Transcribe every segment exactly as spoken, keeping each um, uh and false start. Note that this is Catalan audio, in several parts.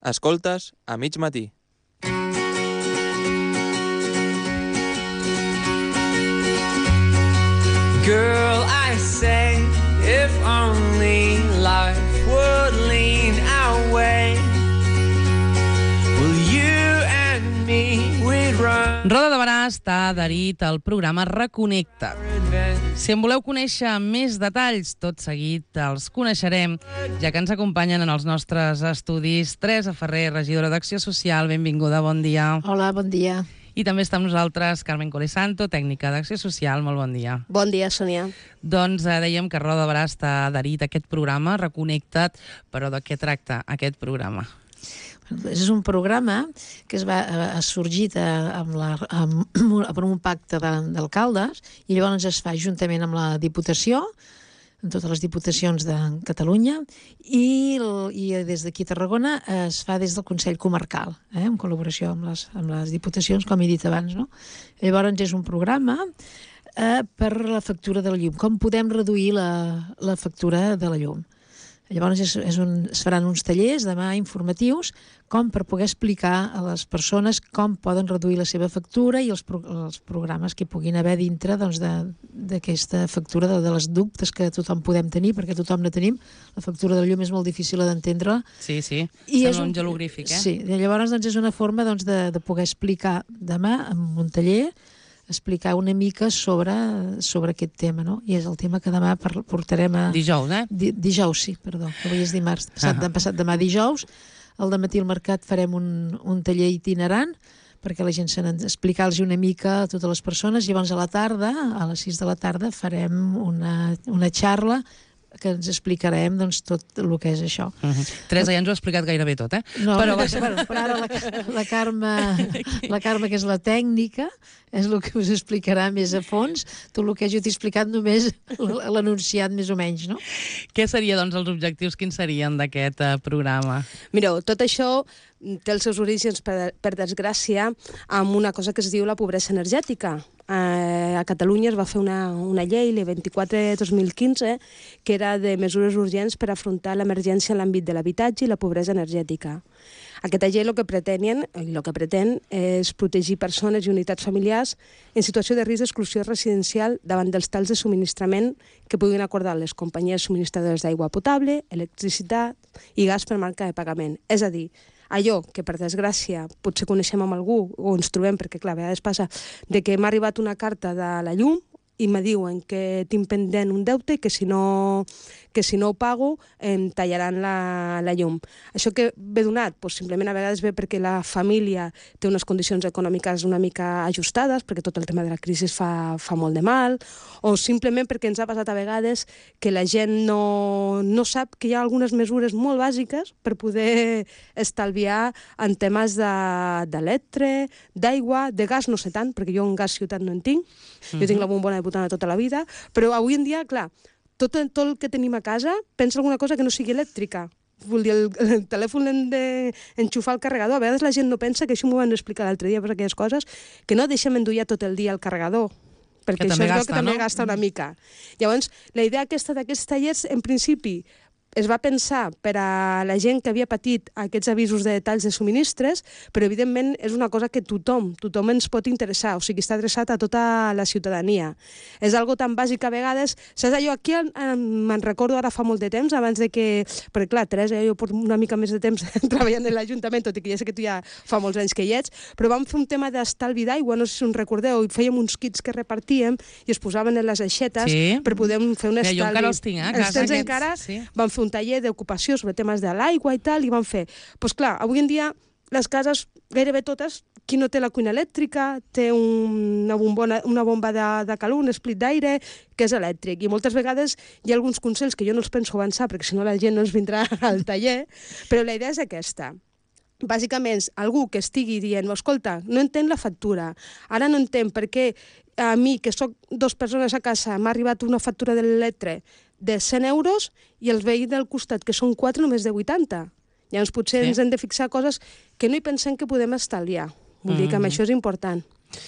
Escoltes a mig matí. Girl, I say, if only life would lean our way, will you and me, we'd run. Roda de Barà està adherit al programa Reconnecta. Si en voleu conèixer més detalls, tot seguit els coneixerem, ja que ens acompanyen en els nostres estudis Teresa Ferrer, regidora d'Acció Social. Benvinguda, bon dia. Hola, bon dia. I també està amb nosaltres Carmen Colesanto, tècnica d'Acció Social. Molt bon dia. Bon dia, Sònia. Doncs eh, dèiem que Roda de Barà està adherit a aquest programa, Reconnecta't, però de què tracta aquest programa? És un programa que es va, ha sorgit a, amb la, amb, per un pacte d'alcaldes i llavors es fa juntament amb la Diputació, en totes les diputacions de Catalunya, i, i des d'aquí a Tarragona es fa des del Consell Comarcal, eh, en col·laboració amb les, amb les diputacions, com he dit abans. No? Llavors és un programa eh, per la factura de la llum. Com podem reduir la, la factura de la llum? Llavors és, és un, es faran uns tallers demà informatius com per poder explicar a les persones com poden reduir la seva factura i els, pro, els programes que hi puguin haver dintre doncs, d'aquesta factura, de, de les dubtes que tothom podem tenir, perquè tothom ne tenim. La factura de la llum és molt difícil d'entendre. Sí, sí, I sembla un, un jeroglífic, eh? Sí, i llavors doncs, és una forma doncs, de, de poder explicar demà en un taller, explicar una mica sobre, sobre aquest tema, no? I és el tema que demà portarem a... Dijous, eh? Di, dijous, sí, perdó, que avui és dimarts. Passat, uh -huh. passat demà dijous, al dematí al mercat farem un, un taller itinerant perquè la gent se n'explicar-los una mica a totes les persones, i llavors a la tarda, a les sis de la tarda, farem una, una xarra que ens explicarem doncs, tot el que és això. Uh -huh. Teresa, ja ens ho ha explicat gairebé tot, eh? No, però, bueno, però ara la, la, Carme, la Carme, que és la tècnica, és el que us explicarà més a fons. Tot el que jo t'he explicat només l'anunciat més o menys, no? Què seria, doncs, els objectius? Quins serien d'aquest uh, programa? Mireu, tot això té els seus orígens, per, per desgràcia, amb una cosa que es diu la pobresa energètica. Eh, a Catalunya es va fer una, una llei, la vint-i-quatre dos mil quinze, que era de mesures urgents per afrontar l'emergència en l'àmbit de l'habitatge i la pobresa energètica. Aquesta llei el que pretenien, el que pretén és protegir persones i unitats familiars en situació de risc d'exclusió residencial davant dels talls de subministrament que puguin acordar les companyies subministradores d'aigua potable, electricitat i gas per marca de pagament. És a dir, allò que, per desgràcia, potser coneixem amb algú o ens trobem, perquè, clar, a vegades passa, de que m'ha arribat una carta de la llum i me diuen que tinc pendent un deute i que si no, que si no ho pago em tallaran la, la llum. Això que ve donat? Pues simplement a vegades ve perquè la família té unes condicions econòmiques una mica ajustades, perquè tot el tema de la crisi fa, fa molt de mal, o simplement perquè ens ha passat a vegades que la gent no, no sap que hi ha algunes mesures molt bàsiques per poder estalviar en temes d'electre, d'aigua, de gas no sé tant, perquè jo en gas ciutat no en tinc, jo uh-huh. tinc la bombona de butana tota la vida, però avui en dia, clar, tot, tot el que tenim a casa, pensa alguna cosa que no sigui elèctrica. Vull dir, el, el telèfon l'hem d'enxufar al carregador. A vegades la gent no pensa, que això m'ho van explicar l'altre dia per aquelles coses, que no deixem endollar tot el dia el carregador, perquè que això és gasta, el que també no? gasta una mica. Llavors, la idea aquesta d'aquests tallers, en principi, es va pensar per a la gent que havia patit aquests avisos de talls de subministres, però evidentment és una cosa que tothom, tothom ens pot interessar, o sigui, està adreçat a tota la ciutadania. És algo tan bàsic a vegades, saps allò, aquí me'n recordo ara fa molt de temps, abans de que, perquè clar, Teresa, jo porto una mica més de temps treballant en l'Ajuntament, tot i que ja sé que tu ja fa molts anys que hi ets, però vam fer un tema d'estalvi d'aigua, no sé si us recordeu, i fèiem uns kits que repartíem i es posaven en les aixetes sí. per poder fer un estalvi. Ja, jo encara els tinc, eh? Els tens encara? Sí. Vam fer un taller d'ocupació sobre temes de l'aigua i tal, i van fer... Doncs pues clar, avui en dia les cases, gairebé totes, qui no té la cuina elèctrica, té un, una, bombona, una bomba de, de calor, un split d'aire, que és elèctric. I moltes vegades hi ha alguns consells que jo no els penso avançar, perquè si no la gent no ens vindrà al taller, però la idea és aquesta. Bàsicament, algú que estigui dient, escolta, no entenc la factura, ara no entenc per què a mi, que soc dues persones a casa, m'ha arribat una factura de l'electre de cent euros i el veí del costat, que són quatre, només de vuitanta. Llavors potser sí. ens hem de fixar coses que no hi pensem que podem estalviar. Vull mm-hmm. dir que amb això és important.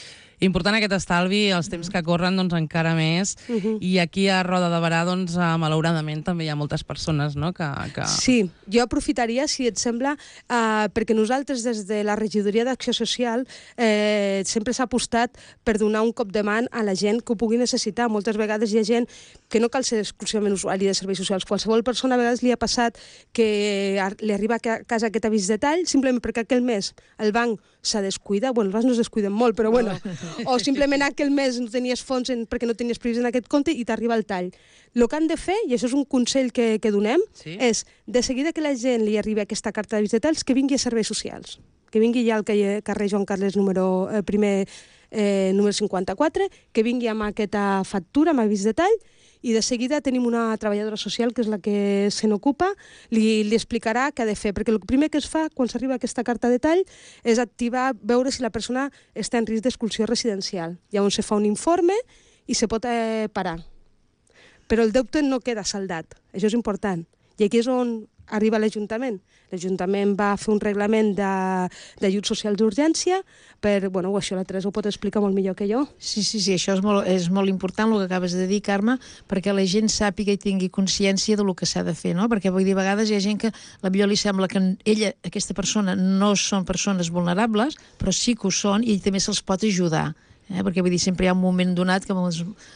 Important aquest estalvi, els temps que corren doncs encara més, uh -huh. i aquí a Roda de Barà doncs malauradament també hi ha moltes persones, no? que, que... Sí, jo aprofitaria, si et sembla, eh, perquè nosaltres des de la Regidoria d'Acció Social eh, sempre s'ha apostat per donar un cop de mà a la gent que ho pugui necessitar. Moltes vegades hi ha gent que no cal ser exclusivament usuari de serveis socials. Qualsevol persona a vegades li ha passat que li arriba a casa aquest avís de tall simplement perquè aquell mes el banc s'ha descuidat, bueno, els bancs no es descuiden molt, però bueno, o simplement aquell mes no tenies fons en, perquè no tenies previst en aquest compte i t'arriba el tall. El que han de fer, i això és un consell que, que donem, sí? és de seguida que la gent li arribi aquesta carta d'avís de talls, que vingui a serveis socials, que vingui ja al carrer Joan Carles número eh, primer eh, número cinquanta-quatre, que vingui amb aquesta factura, amb avís de tall, i de seguida tenim una treballadora social que és la que se n'ocupa, li, li explicarà què ha de fer, perquè el primer que es fa quan s'arriba aquesta carta de tall és activar, veure si la persona està en risc d'exclusió residencial. Llavors se fa un informe i se pot eh, parar. Però el deute no queda saldat, això és important. I aquí és on arriba l'Ajuntament. L'Ajuntament va fer un reglament d'ajuts socials d'urgència per, bueno, això la Teresa ho pot explicar molt millor que jo. Sí, sí, sí, això és molt, és molt important el que acabes de dir, Carme, perquè la gent sàpiga i tingui consciència del que s'ha de fer, no? Perquè vull dir, a vegades hi ha gent que a millor li sembla que ella, aquesta persona, no són persones vulnerables, però sí que ho són i també se'ls pot ajudar, eh? Perquè vull dir, sempre hi ha un moment donat que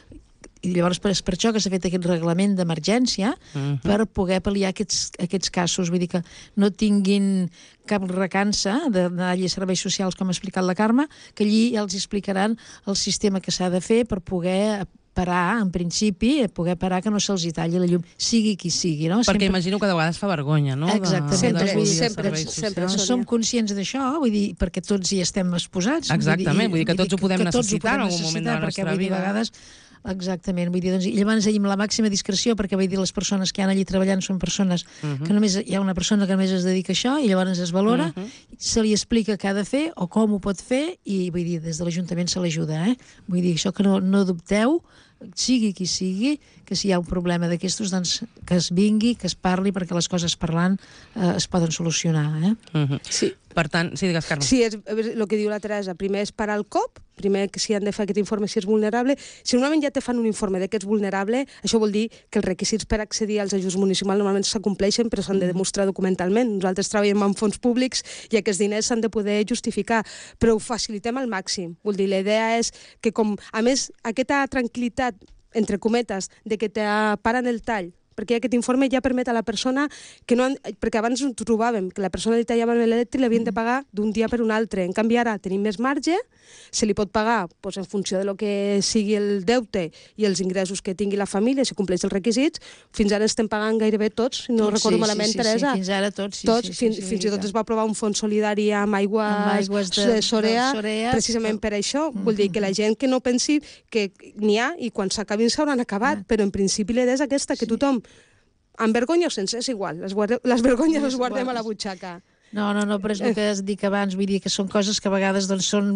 i llavors per, per això que s'ha fet aquest reglament d'emergència, uh-huh. per poder pal·liar aquests, aquests casos, vull dir que no tinguin cap recança d'anar allà a serveis socials, com ha explicat la Carme, que allí ja els explicaran el sistema que s'ha de fer per poder parar, en principi, poder parar que no se'ls hi talli la llum, sigui qui sigui, no? Perquè sempre... imagino que de vegades fa vergonya, no? Exactament. De, sempre, de sempre, sempre, sempre som conscients d'això, vull dir, perquè tots hi estem exposats. Exactament, vull dir, vull dir que tots ho podem que necessitar ho podem en algun moment de la nostra perquè, vull dir, vida. A vegades exactament, vull dir, doncs, i llavors allà amb la màxima discreció, perquè vull dir, les persones que hi ha allí treballant són persones uh-huh. que només hi ha una persona que només es dedica a això i llavors es valora, uh-huh. se li explica què ha de fer o com ho pot fer i vull dir, des de l'Ajuntament se l'ajuda, eh? Vull dir, això que no, no dubteu, sigui qui sigui, que si hi ha un problema d'aquestos, doncs que es vingui, que es parli, perquè les coses parlant eh, es poden solucionar, eh? Uh-huh. Sí. Per tant, sí, digues, Carme. Sí, és el que diu la Teresa. Primer és parar el cop, primer que si han de fer aquest informe si és vulnerable. Si normalment ja te fan un informe de que ets vulnerable, això vol dir que els requisits per accedir als ajuts municipals normalment s'acompleixen, però s'han de demostrar documentalment. Nosaltres treballem amb fons públics i aquests diners s'han de poder justificar, però ho facilitem al màxim. Vull dir, la idea és que, com, a més, aquesta tranquil·litat, entre cometes, de que te paren el tall, perquè aquest informe ja permet a la persona que no... Han, perquè abans ho trobàvem, que la persona li tallaven l'elèctric i l'havien de pagar d'un dia per un altre. En canvi, ara tenim més marge, se li pot pagar doncs, en funció de lo que sigui el deute i els ingressos que tingui la família, si compleix els requisits. Fins ara estem pagant gairebé tots, no tots, recordo sí, malament, sí, sí, Teresa. Sí, fins ara tots, sí. tots sí, sí, fins, sí, sí, fins sí, i tot es va aprovar un fons solidari amb aigües, amb aigües de, de Sorea, de Sorea, precisament per això. Mm-hmm. Vull dir que la gent que no pensi que n'hi ha i quan s'acabin s'hauran acabat, ah. però en principi la idea és aquesta, que sí. tothom, amb vergonya o sense, és igual, les, guarde, les vergonyes les guardem a la butxaca. No, no, no, però és el que has dit abans, vull dir que són coses que a vegades doncs, són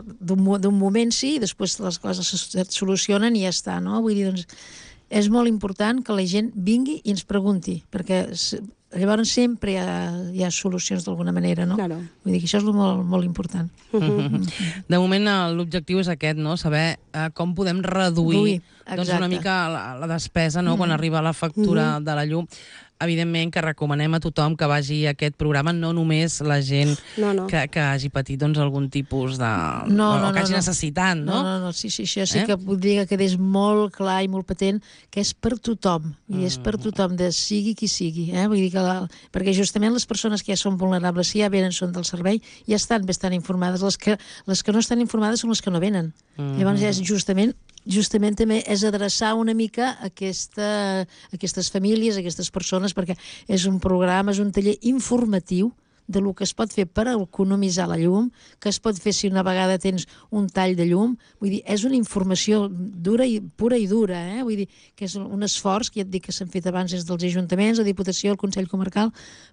d'un moment sí, i després les coses es solucionen i ja està, no? Vull dir, doncs, és molt important que la gent vingui i ens pregunti, perquè llavors sempre hi ha, hi ha solucions d'alguna manera, no? Claro. Vull dir que això és molt, molt important. Uh-huh. De moment l'objectiu és aquest, no? Saber uh, com podem reduir doncs, una mica la, la despesa, no? Uh-huh. Quan arriba la factura uh-huh. de la llum. Evidentment que recomanem a tothom que vagi a aquest programa, no només la gent no, no. Que, que hagi patit doncs, algun tipus de... No, no, o que hagi no, necessitat, no? No, no, no, sí, sí, això sí eh? que voldria que quedés molt clar i molt patent que és per tothom, i és per tothom, de sigui qui sigui, eh? Vull dir que la... perquè justament les persones que ja són vulnerables, si ja venen, són del servei, ja estan bastant informades. Les que, les que no estan informades són les que no venen. Mm-hmm. Llavors és justament justament també és adreçar una mica aquesta, aquestes famílies, aquestes persones, perquè és un programa, és un taller informatiu de lo que es pot fer per economitzar la llum, que es pot fer si una vegada tens un tall de llum. Vull dir, és una informació dura i pura i dura, eh? Vull dir, que és un esforç, que ja et dic que s'han fet abans des dels ajuntaments, la Diputació, el Consell Comarcal,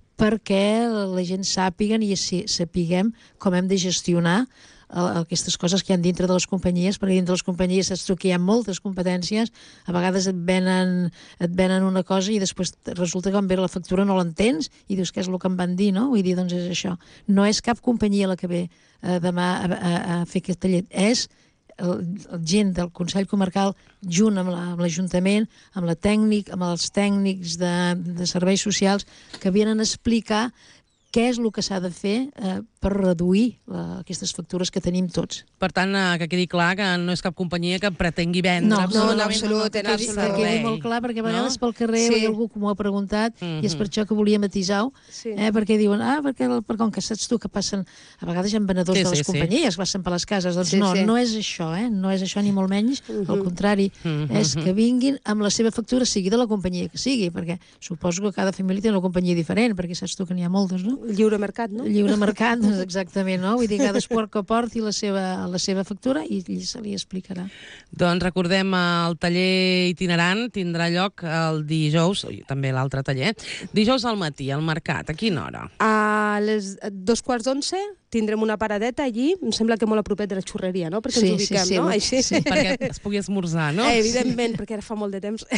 perquè la gent sàpiguen i sapiguem com hem de gestionar aquestes coses que hi ha dintre de les companyies, perquè dintre de les companyies saps tu que hi ha moltes competències, a vegades et venen, et venen una cosa i després resulta que quan ve la factura no l'entens i dius què és el que em van dir, no? Vull dir, doncs és això. No és cap companyia la que ve eh, demà a, a, a fer aquest taller, és el, el gent del Consell Comarcal, junt amb la- amb l'Ajuntament, amb la tècnic, amb els tècnics de, de serveis socials, que vienen a explicar què és el que s'ha de fer eh, per reduir la, aquestes factures que tenim tots. Per tant, eh, que quedi clar que no és cap companyia que pretengui vendre. No, no, absolutament, absolut, que en Que quedi- quedi, absolut. que quedi molt clar, perquè a vegades No? pel carrer Sí. hi ha algú que m'ho ha preguntat i és per això que volia matisar-ho, Sí. eh, perquè diuen, ah, perquè, el- per com que saps tu que passen, a vegades hi ha venedors Sí, de sí, les sí. companyies que passen per les cases, doncs Sí, no, sí. no és això, eh, no és això ni molt menys, al contrari, Mhm. és que vinguin amb la seva factura, sigui de la companyia que sigui, perquè suposo que cada família té una companyia diferent, perquè saps tu que n'hi ha moltes, no? Lliure mercat, no? Lliure mercat, doncs exactament, no? Vull dir, cadascú que porti la seva, la seva factura i ell se li explicarà. Doncs recordem, eh, el taller itinerant tindrà lloc el dijous, i també l'altre taller, dijous al matí, al mercat. A quina hora? A les dos quarts d'onze tindrem una paradeta allí, em sembla que molt a propet de la xurreria, no? Perquè Sí, ens sí, ubiquem, sí, no? ho- Així. sí. Perquè es pugui esmorzar, no? Eh, evidentment, perquè ara fa molt de temps.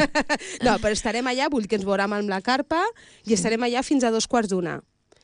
No, però estarem allà, vull que ens veurem amb la carpa i estarem allà fins a dos quarts d'una.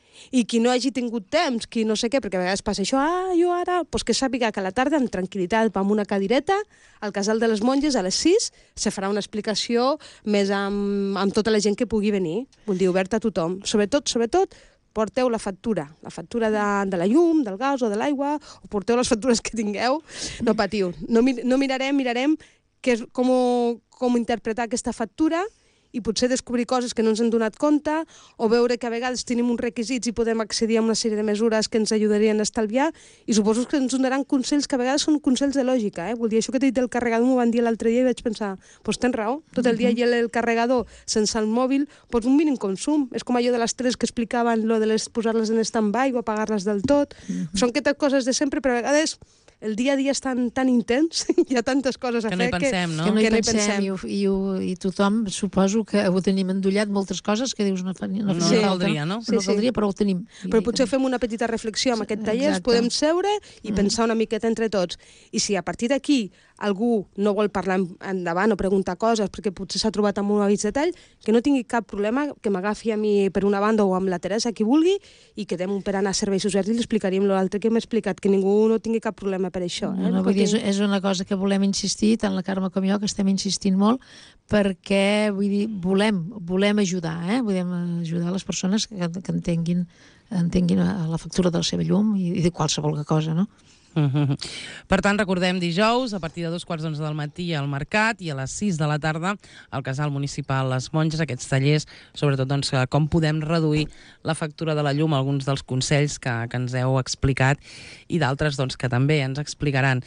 I qui no hagi tingut temps, qui no sé què, perquè a vegades passa això, ah, jo ara, doncs que sàpiga que a la tarda, amb tranquil·litat, amb una cadireta, al Casal de les Monges, a les sis, se farà una explicació més amb, amb tota la gent que pugui venir. Vull dir, oberta a tothom. Sobretot, sobretot, porteu la factura, la factura de, de la llum, del gas o de l'aigua, o porteu les factures que tingueu, no patiu. No, mi- no mirarem, mirarem que és, com, com interpretar aquesta factura i potser descobrir coses que no ens hem donat compte o veure que a vegades tenim uns requisits i podem accedir a una sèrie de mesures que ens ajudarien a estalviar i suposo que ens donaran consells que a vegades són consells de lògica. Eh? Vull dir, això que t'he dit del carregador m'ho van dir l'altre dia i vaig pensar, doncs pues tens raó, tot el dia hi ha el carregador sense el mòbil, doncs un mínim consum. És com allò de les tres que explicaven lo de les, posar-les en stand-by o apagar-les del tot. Són aquestes coses de sempre, però a vegades el dia a dia és tan, tan intens, hi ha tantes coses a Que no hi fer pensem, no? Que no hi Que no hi pensem, pensem. I, ho, i, ho, i tothom, suposo que ho tenim endollat, moltes coses que dius no, fa, no, No faria falta, caldria, no? No Sí, sí. caldria, però ho tenim. Però potser fem una petita reflexió amb aquest taller, ens Exacte. podem seure i pensar una miqueta entre tots. I si a partir d'aquí algú no vol parlar en- endavant o preguntar coses perquè potser s'ha trobat amb un avís de tall, que no tingui cap problema, que m'agafi a mi per una banda o amb la Teresa, qui vulgui, i quedem per anar a serveis socials i li explicaríem l'altre que hem explicat, que ningú no tingui cap problema per això. Eh? No, no, Que vull dir, és, tingui- és una cosa que volem insistir, tant la Carme com jo, que estem insistint molt, perquè vull dir, volem, volem ajudar, eh? Volem ajudar les persones que, que entenguin, entenguin la factura de la seva llum i, i de qualsevol cosa, no? Mhm. Per tant, recordem dijous, a partir de dos quarts d'onze del matí al Mercat i a les sis de la tarda al Casal Municipal Les Monges, aquests tallers, sobretot doncs, eh, com podem reduir la factura de la llum, alguns dels consells que, que ens heu explicat i d'altres doncs, que també ens explicaran.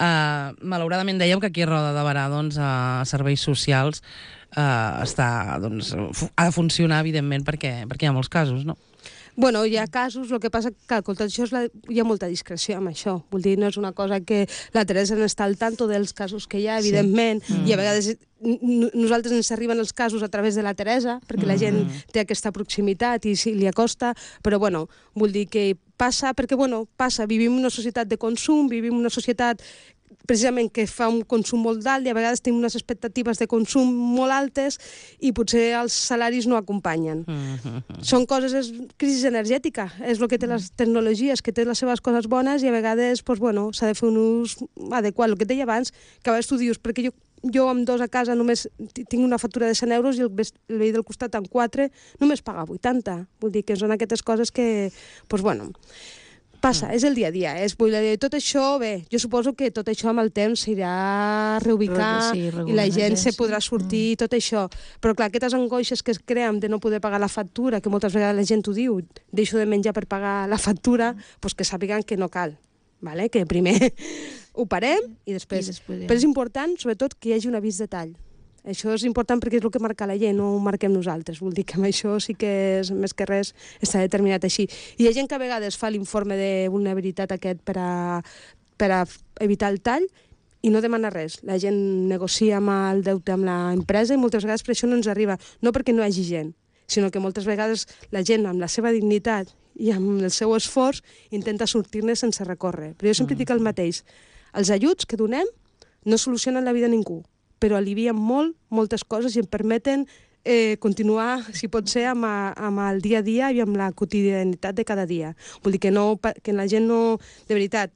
Uh, malauradament dèiem que aquí a Roda de Barà doncs, a serveis socials uh, està, doncs, fu- ha de funcionar, evidentment, perquè, perquè hi ha molts casos, no? Bueno, hi ha casos, el que passa que com tot això és la, hi ha molta discreció amb això. Vull dir, no és una cosa que la Teresa n'està al tanto dels casos que hi ha, evidentment, sí. mm. i a vegades n- nosaltres ens arriben els casos a través de la Teresa, perquè mm. la gent té aquesta proximitat i si li acosta, però bueno, vull dir que passa, perquè bueno, passa, vivim en una societat de consum, vivim en una societat precisament que fa un consum molt alt i a vegades tenim unes expectatives de consum molt altes i potser els salaris no acompanyen. Mm-hmm. Són coses, és crisi energètica, és el que té les tecnologies, que té les seves coses bones i a vegades pues, bueno, s'ha de fer un ús adequat. El que et deia abans, que a vegades tu dius, perquè jo, jo amb dos a casa només ti- tinc una factura de cent euros i el, ves- el veí del costat amb quatre només paga vuitanta. Vull dir que són aquestes coses que, pues, bueno, passa, és el dia a dia. És, vull dir, tot això, bé, jo suposo que tot això amb el temps s'irà reubicar Sí, i la gent se sí. podrà sortir i tot això. Però clar, aquestes angoixes que es creen de no poder pagar la factura, que moltes vegades la gent ho diu, deixo de menjar per pagar la factura, doncs que sàpiguen que no cal. Vale? Que primer ho parem i després... I després ja. Però és important, sobretot, que hi hagi un avís de tall. Això és important perquè és el que marca la llei, no ho marquem nosaltres. Vull dir que amb això sí que és, més que res està determinat així. I hi ha gent que a vegades fa l'informe de vulnerabilitat aquest per a, per a evitar el tall i no demana res. La gent negocia amb el deute amb l'empresa i moltes vegades per això no ens arriba. No perquè no hi hagi gent, sinó que moltes vegades la gent amb la seva dignitat i amb el seu esforç intenta sortir-ne sense recórrer. Però jo sempre dic el mateix. Els ajuts que donem no solucionen la vida de ningú, però alivien molt, moltes coses i em permeten eh, continuar, si pot ser, amb, a, amb el dia a dia i amb la quotidianitat de cada dia. Vull dir que, no, que la gent no... De veritat,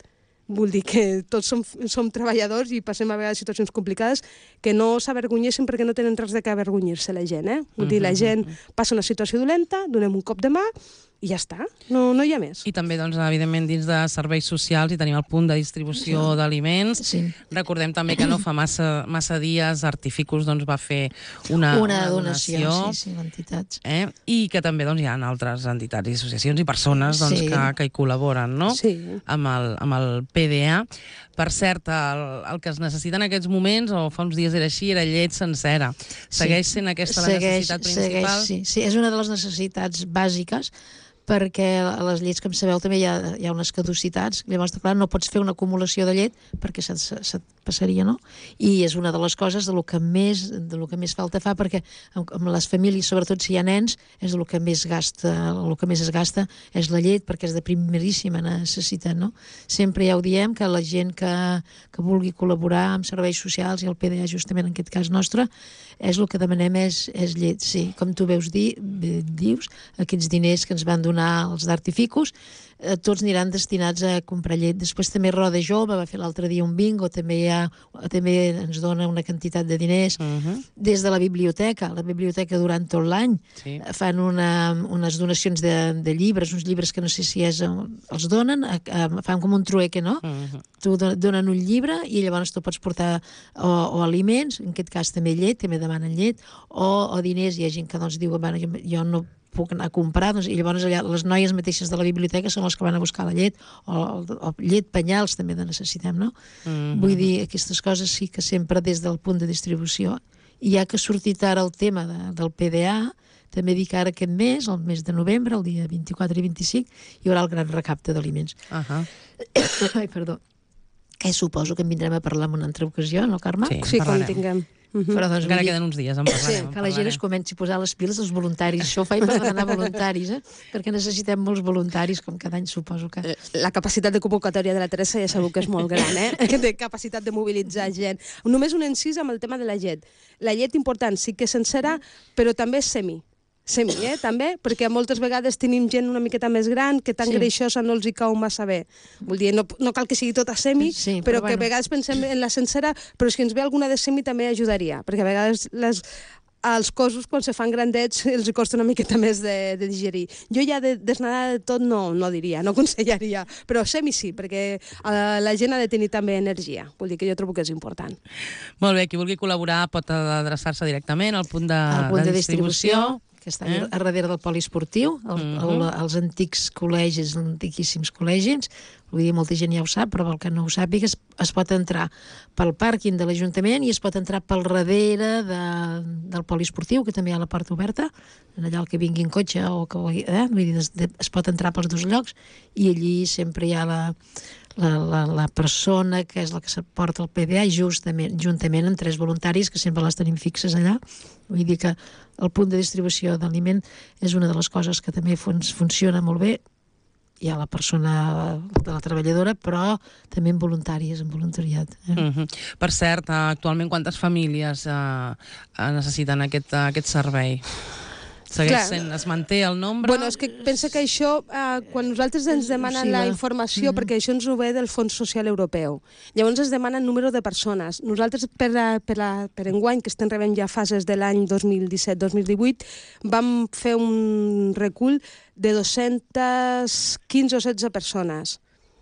Vull dir que tots som, som treballadors i passem a vegades situacions complicades, que no s'avergonyeixen perquè no tenen res de què avergonyir-se la gent, eh? Vull dir, la gent passa una situació dolenta, donem un cop de mà i ja està, no, no hi ha més. I també, doncs, evidentment, dins de serveis socials hi tenim el punt de distribució d'aliments. Sí. Recordem també que no fa massa, massa dies Artificus doncs, va fer una, Una una donació, donació, sí, sí, entitats. eh? I que també doncs, hi ha altres entitats i associacions i persones doncs, Sí. que, que hi col·laboren, no? Sí. Amb el, amb el P D A. Per cert, el, el que es necessita en aquests moments, o fa uns dies era així, era llet sencera. Segueix sent aquesta la Segueix- necessitat principal? Segueix, sí, sí, és una de les necessitats bàsiques, perquè a les llets, com sabeu, també hi ha, hi ha unes caducitats. Llavors, clar, no pots fer una acumulació de llet perquè se't, se't passaria, no? I és una de les coses de lo que més, de lo que més falta fa, perquè amb, amb les famílies, sobretot si hi ha nens, és el que més gasta, el que més es gasta és la llet, perquè és de primeríssima necessitat, no? Sempre ja ho diem, que la gent que, que vulgui col·laborar amb serveis socials, i el P D A justament en aquest cas nostre, és el que demanem és, és llet, sí. Com tu veus dir, dius, aquests diners que ens van donar els d'Artificus, eh, tots aniran destinats a comprar llet. Després també Roda Jove va fer l'altre dia un bingo, també hi ha, també ens dona una quantitat de diners. Uh-huh. Des de la biblioteca, la biblioteca durant tot l'any Sí. fan una, unes donacions de, de llibres, uns llibres que no sé si és, els donen, a, a, fan com un trueque, no? Uh-huh. Tu do- donen un llibre i llavors tu pots portar o, o aliments, en aquest cas també llet, també demanen llet, o, o diners. Hi ha gent que doncs diu, bueno, jo, jo no puc anar a comprar, doncs, i llavors allà les noies mateixes de la biblioteca són les que van a buscar la llet, o, o llet, penyals també de necessitem, no? Mhm. Vull dir, aquestes coses sí que sempre des del punt de distribució, i ja que ha sortit ara el tema de, del P D A, també dic ara aquest mes, el mes de novembre, el dia vint-i-quatre i vint-i-cinc, hi haurà el gran recapte d'aliments. Uh-huh. Ai, perdó. Que suposo que en vindrem a parlar en una altra ocasió, no, Carme? Sí. Sí, quan parlarem. tinguem. Mhm. Però doncs, Encara vull dir- queden uns dies, en parlarem. Sí, en que la gent es parlarem. comenci a posar les piles als voluntaris. Això ho faig per demanar voluntaris, eh? Perquè necessitem molts voluntaris, com cada any suposo que... La capacitat de convocatòria de la Teresa ja sabeu que és molt gran, eh? De capacitat de mobilitzar gent. Només un encís amb el tema de la llet. La llet important sí que és sencera, però també és semi. Semi, eh, també, perquè moltes vegades tenim gent una miqueta més gran que tan Sí. sí. greixosa no els hi cau massa bé. Vull dir, no, no cal que sigui tota semi, Sí, però, però que bueno. a vegades pensem en la sencera, però si ens ve alguna de semi també ajudaria, perquè a vegades les, els cossos, quan se fan grandets, els hi costa una miqueta més de, de digerir. Jo ja de, desnadar de tot no, no diria, no aconsellaria, però semi sí, perquè eh, la gent ha de tenir també energia. Vull dir que jo trobo que és important. Molt bé, qui vulgui col·laborar pot adreçar-se directament al punt de, Al punt de, de distribució, distribució. que està eh? eh? a darrere del poliesportiu, el, Mhm. el, els antics col·legis, els antiquíssims col·legis, vull dir, molta gent ja ho sap, però el que no ho sàpiga es, es pot entrar pel pàrquing de l'Ajuntament i es pot entrar pel darrere de, del poliesportiu, que també hi ha la porta oberta, allà el que vingui en cotxe o que vulgui, eh? Vull dir, es, es pot entrar pels dos llocs i allí sempre hi ha la, la, la, la persona que és la que porta el P D A justament, juntament amb tres voluntaris que sempre les tenim fixes allà. Vull dir que el punt de distribució d'aliment és una de les coses que també fun funciona molt bé. Hi ha la persona de la treballadora, però també en voluntaris, en voluntariat. Eh? Uh -huh. Per cert, eh, actualment quantes famílies eh, eh, necessiten aquest, eh, aquest servei? Segueix Clar. sent, es manté el nombre? Bueno, és que pensa que això, eh, quan nosaltres ens demanen Sí, la va. informació, mm. perquè això ens ho ve del Fons Social Europeu, llavors ens demanen número de persones. Nosaltres, per, a, per, a, per enguany, que estem rebent ja fases de l'any dos mil disset dos mil divuit, vam fer un recull de dos-centes quinze o setze persones.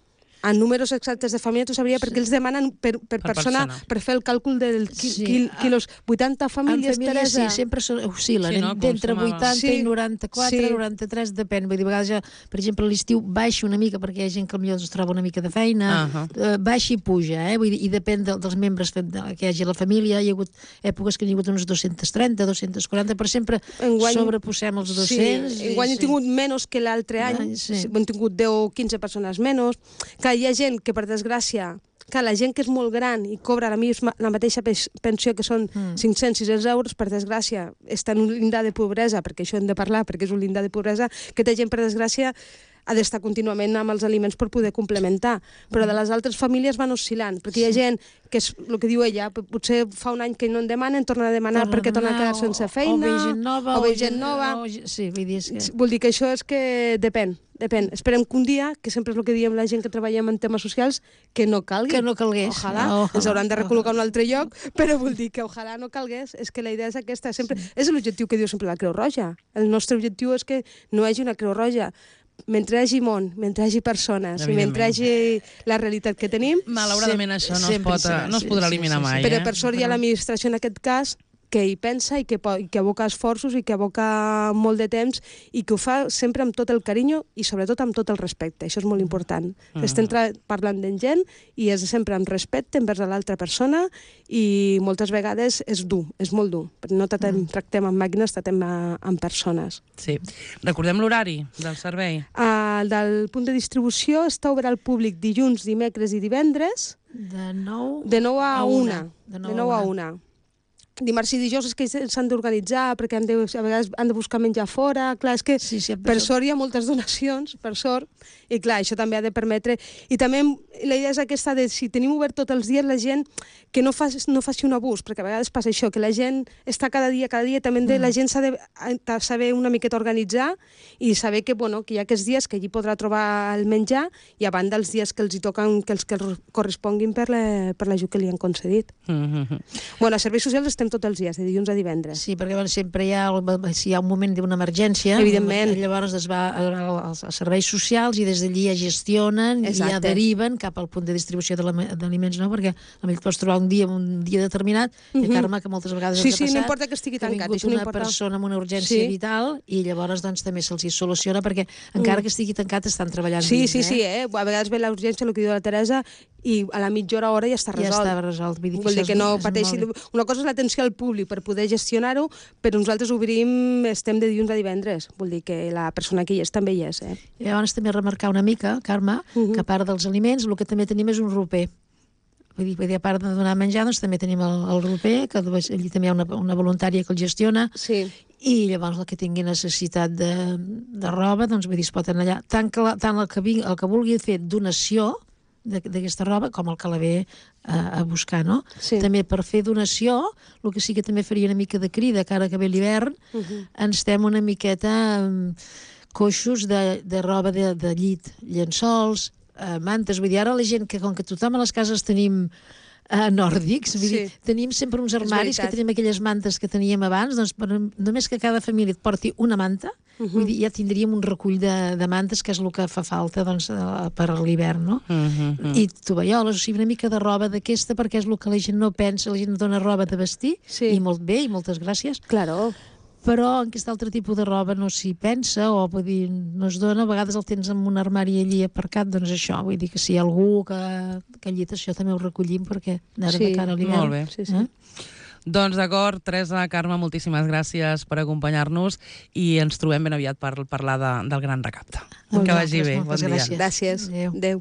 En números exactes de família t'ho sabria, perquè ells demanen per, per, Per persona, persona. per fer el càlcul del qui, Sí. quil, quilos. vuitanta En famílies, famílies, Teresa? sí, sempre so- oscil·len, Sí, no? sí, d'entre Com sumava. vuitanta Sí, i noranta-quatre, sí. noranta-tres, depèn. Vull dir, a vegades, ja, per exemple, a l'estiu baixa una mica, perquè hi ha gent que potser es troba una mica de feina, Ahà. uh, baixa i puja, eh? Vull dir, i depèn de, dels membres que, de, que hi hagi a la família. Hi ha hagut èpoques que hi ha hagut uns dos-cents trenta, dos-cents quaranta, però sempre Enguany- sobreposem els dos-cents. Sí, i- enguany hem sí. tingut menys que l'altre any, L'any, sí. hem tingut deu o quinze persones menys, que hi ha gent que, per desgràcia, que la gent que és molt gran i cobra la, misma, la mateixa pes- pensió, que són Mm. cinc-cents seixanta euros, per desgràcia, està en un llindar de pobresa, perquè això hem de parlar, perquè és un llindar de pobresa, que té gent, per desgràcia, ha d'estar contínuament amb els aliments per poder complementar. Però de les altres famílies van oscil·lant, perquè hi ha gent que és el que diu ella, potser fa un any que no en demanen, torna a demanar Torna a perquè torna a demanar, quedar sense o- feina, o ve gent nova, o ve gent nova. o ge- sí, vull dir, és que... Vull dir que això és que depèn, depèn. Esperem que un dia, que sempre és el que diem la gent que treballem en temes socials, que no calgui. Que no calgués. Ojalà, Ojalà, ens hauran de recol·locar a un ojalà. altre lloc, però vull dir que ojalà no calgués. És que la idea és aquesta, sempre... És l'objectiu que diu sempre la Creu Roja. El nostre objectiu és que no hi hagi una Creu Roja. Mentre hi hagi món, mentre hi hagi persones, i mentre hi hagi la realitat que tenim, Malauradament Sem- això no es, sempre pot, serà, no es sí, podrà sí, eliminar sí, sí. mai. però eh? per sort hi ha l'administració en aquest cas que hi pensa i que, po- i que aboca esforços i que aboca molt de temps i que ho fa sempre amb tot el carinyo i sobretot amb tot el respecte. Això és molt important. Mm. Estem tra- parlant de gent i és sempre amb respecte envers l'altra persona i moltes vegades és dur, és molt dur. No tractem, mm. tractem amb màquines, tractem a- amb persones. Sí. Recordem l'horari del servei. El del punt de distribució està obert al públic dilluns, dimecres i divendres De nou... de nou a A una. una. De nou a una. Dimarts i dijous és que s'han d'organitzar perquè han de, a vegades han de buscar menjar fora. Clar, és que Sí, sí, per sort hi ha moltes donacions, per sort, i clar, això també ha de permetre... I també la idea és aquesta de si tenim obert tots els dies la gent que no, fa, no faci un abús, perquè a vegades passa això, que la gent està cada dia, cada dia, també de, mm. la gent s'ha de ha- saber una miqueta organitzar i saber que, bueno, que hi ha aquests dies que allí podrà trobar el menjar i a banda els dies que els hi toquen, que els que els corresponguin per, la, per l'ajut que li han concedit. Mm -hmm. Bueno, a serveis socials estem tots els dies, de dilluns a divendres. Sí, perquè bueno, sempre hi ha, si hi ha un moment d'una emergència, Evidentment. llavors es va als, als serveis socials i des d'allí ja gestionen Exacte. i ja deriven cap al punt de distribució de la- d'aliments, no? Perquè potser et pots trobar un dia un dia determinat, uh -huh. i Carme, que moltes vegades Sí, ens ha sí, no passat, importa que estigui que ha tancat, vingut això no una importa. persona amb una urgència Sí. vital i llavors doncs també se'ls hi soluciona perquè encara Mm. que estigui tancat estan treballant Sí, dins, sí, eh? sí, eh? A vegades ve la urgència, el que diu la Teresa, i a la mitja hora, hora ja està Ja resolt. està resolt. Vull dir que, Vol dir això que és- no és pateixi. molt bé. Una cosa és l'atenció al públic per poder gestionar-ho, però nosaltres obrim, estem de dilluns a divendres. Vol dir que la persona que hi és també hi és, eh? I llavors també remarcar una mica, Carme, Uh -huh. que a part dels aliments, el que també tenim és un roper. Vull dir, vull dir a part de donar menjar, doncs també tenim el, el roper, que allí també hi ha una, una voluntària que el gestiona, Sí. i llavors el que tingui necessitat de, de roba, doncs vull dir, es pot anar allà. Tant, que la, tant el, que vi, el que vulgui fer donació de- d'aquesta roba, com el que la ve a, a buscar, no? Sí. També per fer donació, el que sí que també faria una mica de crida, que ara que ve l'hivern, Uh -huh. ens estem una miqueta um, coixos de, de roba de, de llit, llençols, uh, mantes. Vull dir, ara la gent que, com que tothom a les cases tenim uh, nòrdics, vull Sí. dir, tenim sempre uns armaris que veritat. tenim aquelles mantes que teníem abans, doncs per, només que cada família et porti una manta, uh -huh. vull dir, ja tindríem un recull de, de mantes, que és el que fa falta doncs, uh, per a l'hivern, no? Mm -hmm. I tovalloles, o sigui, una mica de roba d'aquesta, perquè és el que la gent no pensa, la gent dona roba de vestir, Sí. i molt bé, i moltes gràcies, Claro. però en aquest altre tipus de roba no s'hi pensa, o vull dir, no es dona, a vegades el tens en un armari allí aparcat, doncs això, vull dir que si hi ha algú que, que llit això també ho recollim, perquè d'ara Sí, de cara a l'hivern... molt bé. Sí, sí. Eh? Doncs d'acord, Teresa, Carme, moltíssimes gràcies per acompanyar-nos i ens trobem ben aviat per parlar de, del gran recapte. Molt Que bé, vagi bé, bon moltes dia. gràcies. Gràcies. Adéu. Adéu.